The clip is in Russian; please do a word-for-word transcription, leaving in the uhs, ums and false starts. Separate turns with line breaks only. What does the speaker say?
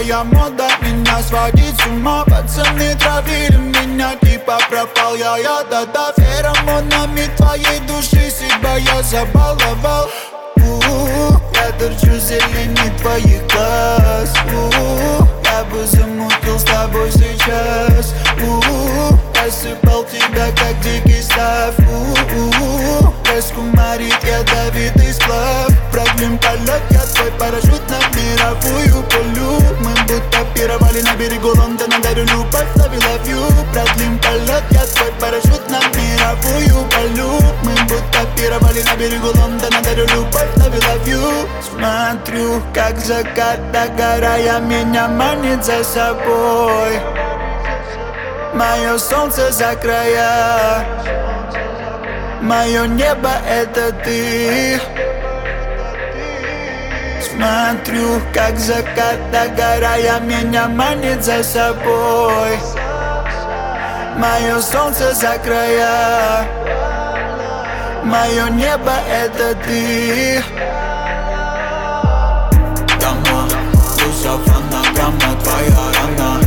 Твоя мода меня сводит с ума. Пацаны травили меня, типа пропал я, я, да-да. Феромонами твоей души себя я забаловал. У-у-у, я торчу в зелени твоих глаз. У-у-у, я бы замутил с тобой сейчас. У-у-у, осыпал тебя как дикий став. У-у-у, раскумарит ядовитый сплав. Продлим полет, я твой парашют на мировую полю. Мы будто пировали на берегу Лондона, дарю любовь, love you, love you. Продлим полет, я твой парашют на мировую полю. Мы будто пировали на берегу Лондона, дарю любовь, love you, love you. Смотрю, как закат догорая меня манит за собой. Мое солнце за края, мое небо это ты. Смотрю, как закат догорая меня манит за собой. Мое солнце за края, мое небо это ты. Дома, душа фонограмма, твоя рана.